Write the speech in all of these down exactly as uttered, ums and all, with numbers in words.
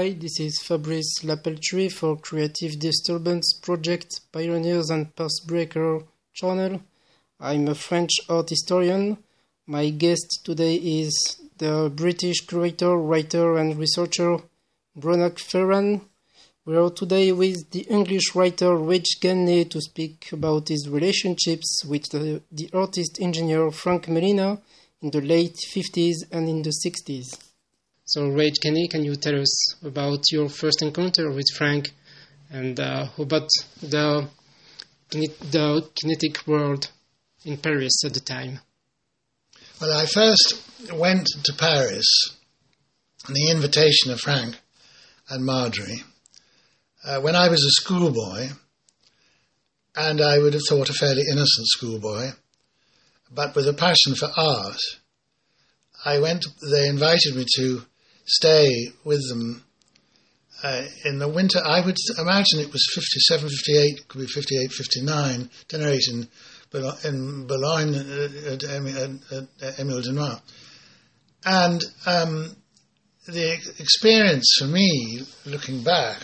Hi, this is Fabrice Lapeltrie for Creative Disturbance Project Pioneers and Pathbreaker channel. I'm a French art historian. My guest today is the British curator, writer and researcher Breonoch Ferran. We are today with the English writer Reg Ganney to speak about his relationships with the, the artist engineer Frank Melina in the late fifties and in the sixties. So, Reg Ganney, can you tell us about your first encounter with Frank and uh, about the, the kinetic world in Paris at the time? Well, I first went to Paris on the invitation of Frank and Marjorie uh, when I was a schoolboy, and I would have thought a fairly innocent schoolboy, but with a passion for art. I went, they invited me to stay with them uh, in the winter. I would imagine it was fifty-seven, fifty-eight, could be fifty-eight, fifty-nine, generate in, in Boulogne at, at Émile Denois. And um, the experience for me, looking back,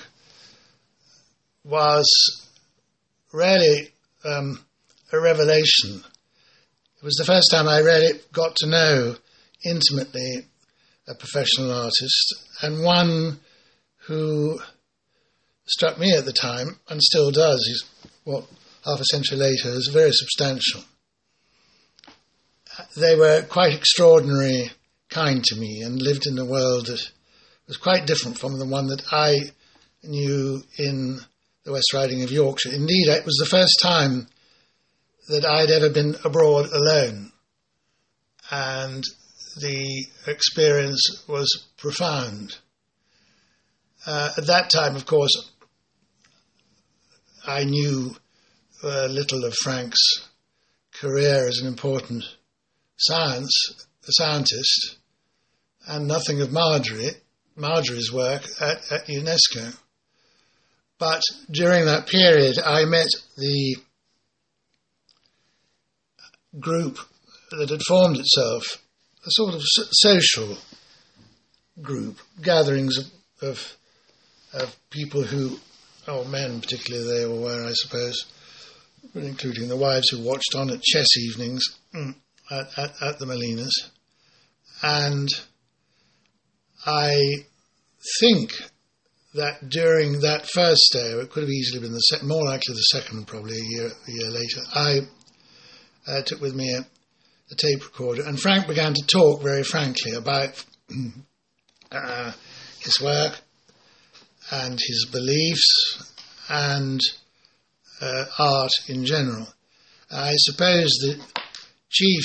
was really um, a revelation. It was the first time I really got to know intimately a professional artist, and one who struck me at the time, and still does, he's, what, half a century later, is very substantial. They were quite extraordinary, kind to me, and lived in a world that was quite different from the one that I knew in the West Riding of Yorkshire. Indeed, it was the first time that I'd ever been abroad alone, and the experience was profound. Uh, at that time, of course, I knew uh, little of Frank's career as an important science, a scientist, and nothing of Marjorie, Marjorie's work at, at UNESCO. But during that period, I met the group that had formed itself, a sort of social group, gatherings of, of, of people who, oh, men particularly they all were, I suppose, including the wives who watched on at chess evenings at, at, at the Melinas. And I think that during that first day, or it could have easily been the sec- more likely the second, probably a year, a year later, I uh, took with me a a tape recorder, and Frank began to talk very frankly about uh, his work and his beliefs and uh, art in general. I suppose the chief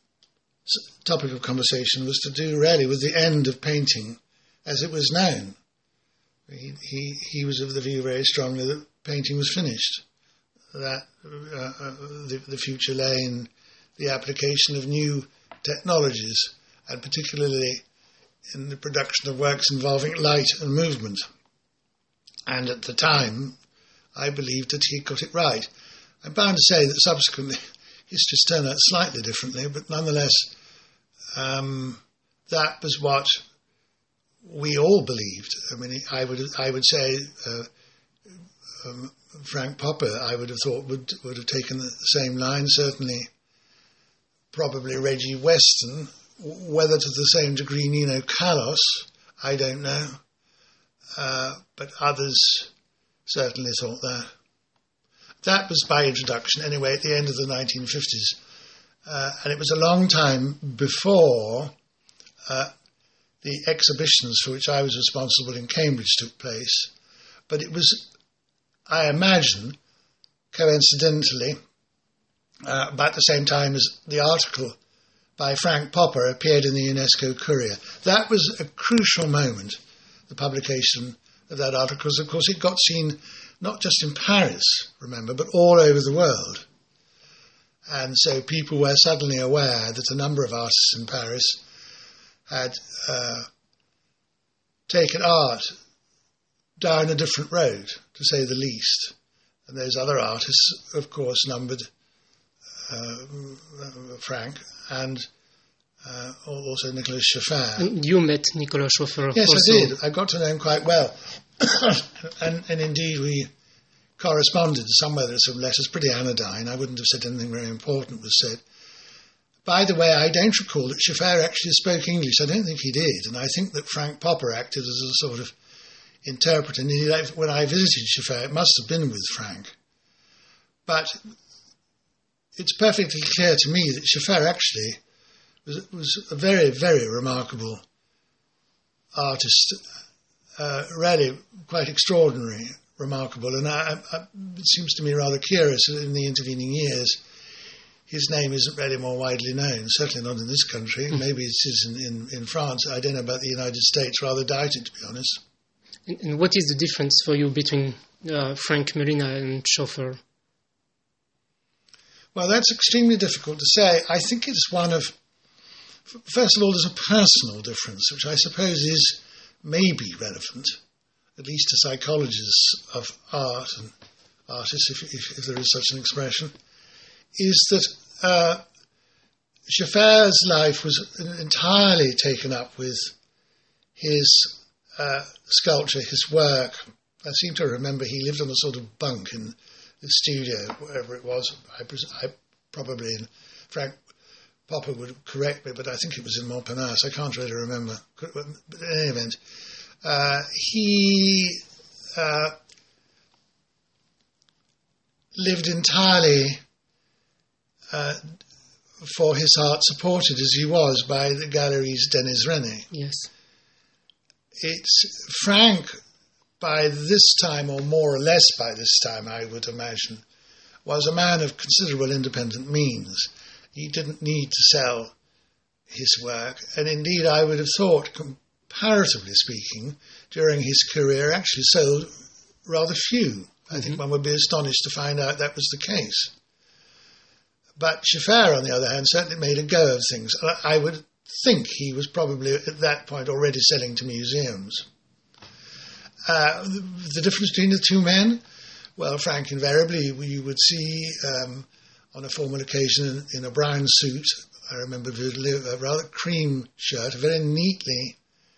topic of conversation was to do really with the end of painting as it was known. He, he, he was of the view very strongly that painting was finished, that uh, uh, the, the future lay in the application of new technologies, and particularly in the production of works involving light and movement. And at the time, I believed that he got it right. I'm bound to say that subsequently history's turned out slightly differently, but nonetheless, um, that was what we all believed. I mean, I would I would say uh, um, Frank Popper, I would have thought would would have taken the same line, certainly. Probably Reggie Weston, whether to the same degree Nino Kalos, I don't know. Uh, but others certainly thought that. That was by introduction, anyway, at the end of the nineteen fifties. Uh, and it was a long time before uh, the exhibitions for which I was responsible in Cambridge took place. But it was, I imagine, coincidentally, Uh, about the same time as the article by Frank Popper appeared in the UNESCO Courier. That was a crucial moment, the publication of that article, because of course it got seen not just in Paris, remember, but all over the world. And so people were suddenly aware that a number of artists in Paris had uh, taken art down a different road, to say the least. And those other artists, of course, numbered Uh, Frank and uh, also Nicolas Schoffer. And you met Nicolas Schoffer Yes, also. I did. I got to know him quite well. and, and indeed we corresponded somewhere. There are some letters, pretty anodyne. I wouldn't have said anything very important was said. By the way, I don't recall that Schoffer actually spoke English. I don't think he did. And I think that Frank Popper acted as a sort of interpreter. And when I visited Schoffer, it must have been with Frank. But it's perfectly clear to me that Schoffer actually was, was a very, very remarkable artist, uh, really quite extraordinary, remarkable. And I, I, it seems to me rather curious that in the intervening years, his name isn't really more widely known, certainly not in this country. Mm. Maybe it is in, in, in France. I don't know about the United States, rather doubt it, to be honest. And, and what is the difference for you between uh, Frank Molina and Schoffer? Well, that's extremely difficult to say. I think it's one of, first of all, there's a personal difference, which I suppose is maybe relevant, at least to psychologists of art and artists, if, if, if there is such an expression, is that uh, Schoffer's life was entirely taken up with his uh, sculpture, his work. I seem to remember he lived on a sort of bunk in the studio, wherever it was. I, I probably, in Frank Popper would correct me, but I think it was in Montparnasse. I can't really remember. But in any event, uh, he uh, lived entirely uh, for his art, supported as he was by the Galeries Denis Resnais. Yes. It's Frank, by this time, or more or less by this time, I would imagine, was a man of considerable independent means. He didn't need to sell his work, and indeed I would have thought, comparatively speaking, during his career actually sold rather few. Mm-hmm. I think one would be astonished to find out that was the case. But Schoffer, on the other hand, certainly made a go of things. I would think he was probably at that point already selling to museums. Uh, the, the difference between the two men, well, Frank, invariably, you would see um, on a formal occasion in, in a brown suit, I remember vividly, a rather cream shirt, a very neatly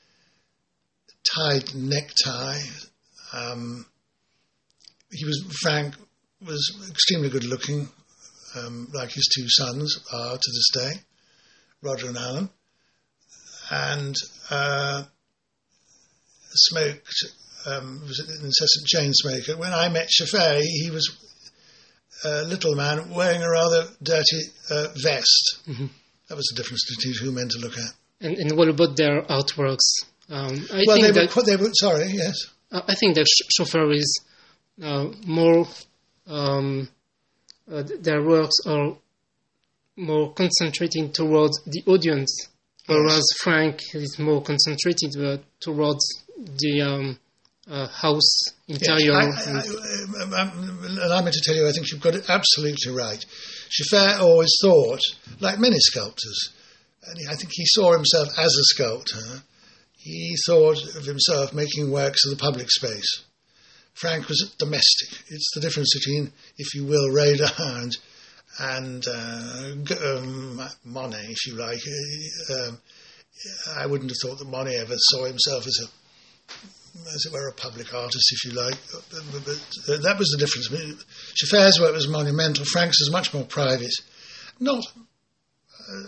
tied necktie. Um, he was, Frank was extremely good looking, um, like his two sons are to this day, Roger and Alan, and uh, smoked, um, was an incessant chain smoker. When I met Schoffer, he was a little man wearing a rather dirty uh, vest. Mm-hmm. That was the difference between two men to look at. And, and what about their artworks? Um, I well, think they that, were, they were, sorry, yes. I think that Schoffer is uh, more, um, uh, their works are more concentrated towards the audience, whereas yes. Frank is more concentrated uh, towards the um, uh, house interior. Yes, I, I, I, I, allow me to tell you, I think you've got it absolutely right. Schoffer always thought, like many sculptors, and I think he saw himself as a sculptor, he thought of himself making works of the public space. Frank was domestic. It's the difference between, if you will, Rodin and uh, um, Monet, if you like. Um, I wouldn't have thought that Monet ever saw himself as a, as it were, a public artist, if you like. But, but, uh, that was the difference. Schoffer's work was monumental. Frank's is much more private. Not, uh,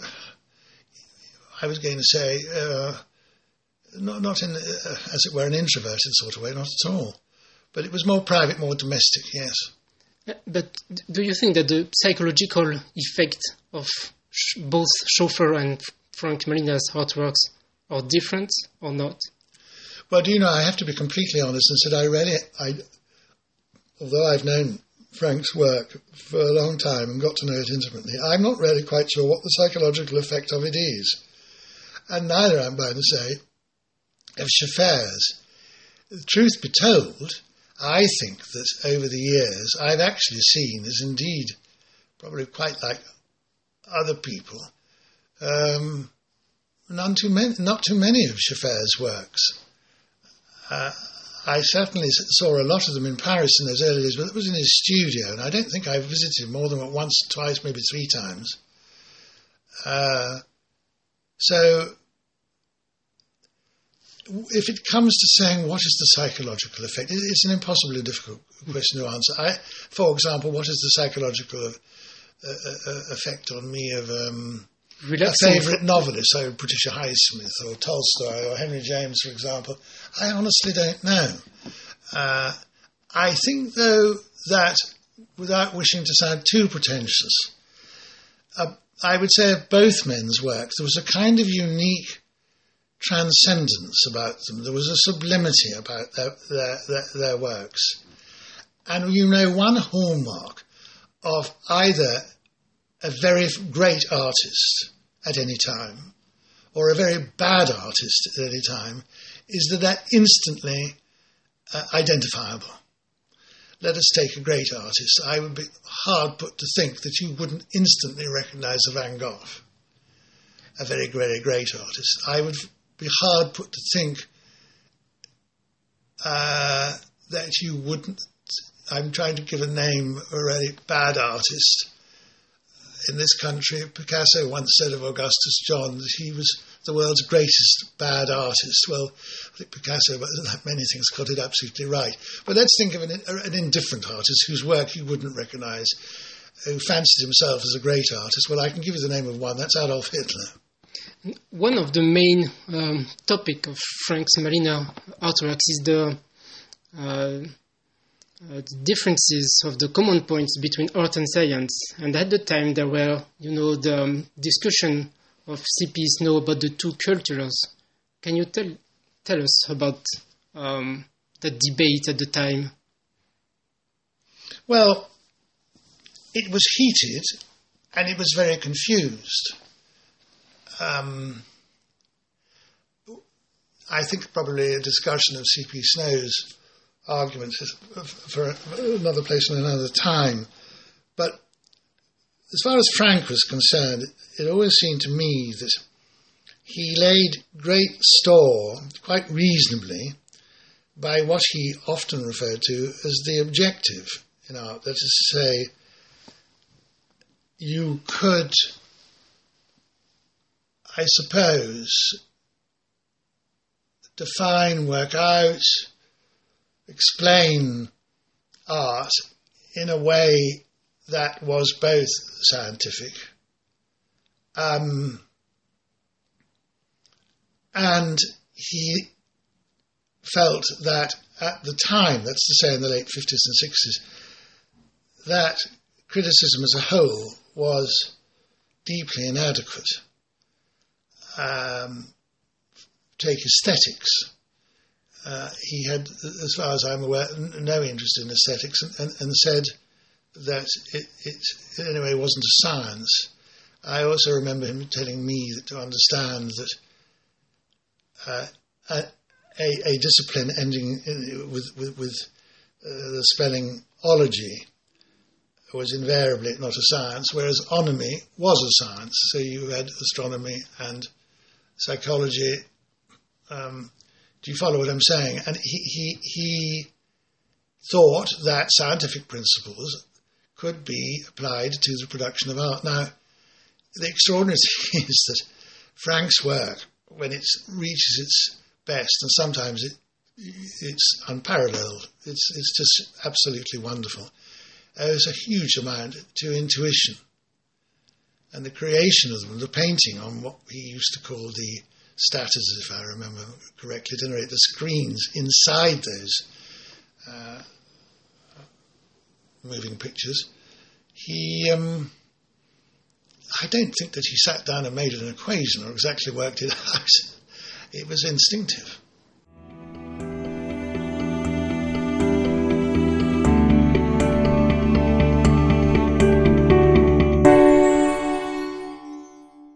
I was going to say, uh, not not in, uh, as it were, an introverted sort of way, not at all. But it was more private, more domestic, yes. But do you think that the psychological effect of sh- both Schoffer and Frank Molina's artworks are different or not? Well, do you know, I have to be completely honest and said I really, I, although I've known Frank's work for a long time and got to know it intimately, I'm not really quite sure what the psychological effect of it is. And neither, I'm bound to say, of Schoffer's. The truth be told, I think that over the years I've actually seen, as indeed probably quite like other people, um, none too many, not too many of Schoffer's works. Uh, I certainly saw a lot of them in Paris in those early days, but it was in his studio, and I don't think I visited more than once, twice, maybe three times. Uh, So if it comes to saying what is the psychological effect, it's an impossibly difficult question to answer. I, for example, what is the psychological uh, uh, effect on me of um, a favourite novelist, so Patricia Highsmith or Tolstoy or Henry James, for example? I honestly don't know. Uh, I think, though, that without wishing to sound too pretentious, uh, I would say of both men's work, there was a kind of unique transcendence about them. There was a sublimity about their, their, their, their works. And you know, one hallmark of either a very great artist at any time or a very bad artist at any time is that they're instantly uh, identifiable. Let us take a great artist. I would be hard put to think that you wouldn't instantly recognise a Van Gogh, a very, very great artist. I would be hard put to think uh, that you wouldn't. I'm trying to give a name, a really bad artist in this country. Picasso once said of Augustus John that he was the world's greatest bad artist. Well, I think Picasso, but like many things, got it absolutely right. But let's think of an, an indifferent artist whose work you wouldn't recognise, who fancied himself as a great artist. Well, I can give you the name of one. That's Adolf Hitler. One of the main um, topic of Frank's Marina artworks is the uh, uh, differences of the common points between art and science. And at the time, there were, you know, the um, discussion of C P Snow about the two cultures. Can you tell tell us about um, the debate at the time? Well, it was heated and it was very confused. Um, I think probably a discussion of C P Snow's arguments is for another place and another time. But as far as Frank was concerned, it always seemed to me that he laid great store, quite reasonably, by what he often referred to as the objective in art. That is to say, you could, I suppose, define, work out, explain art in a way that was both scientific um, and he felt that at the time, that's to say in the late fifties and sixties, that criticism as a whole was deeply inadequate. Um, take aesthetics. Uh, he had, as far as I'm aware, n- no interest in aesthetics and, and, and said that it, it, in any way, wasn't a science. I also remember him telling me that to understand that uh, a, a, a discipline ending in, with, with, with uh, the spelling ology was invariably not a science, whereas onomy was a science. So you had astronomy and psychology. Um, do you follow what I'm saying? And he, he, he thought that scientific principles could be applied to the production of art. Now, the extraordinary thing is that Frank's work, when it reaches its best, and sometimes it, it's unparalleled, it's, it's just absolutely wonderful, owes a huge amount to intuition and the creation of them, the painting on what he used to call the status, if I remember correctly, at any rate, the screens inside those uh, moving pictures. He, um, I don't think that he sat down and made an equation or exactly worked it out. It was instinctive.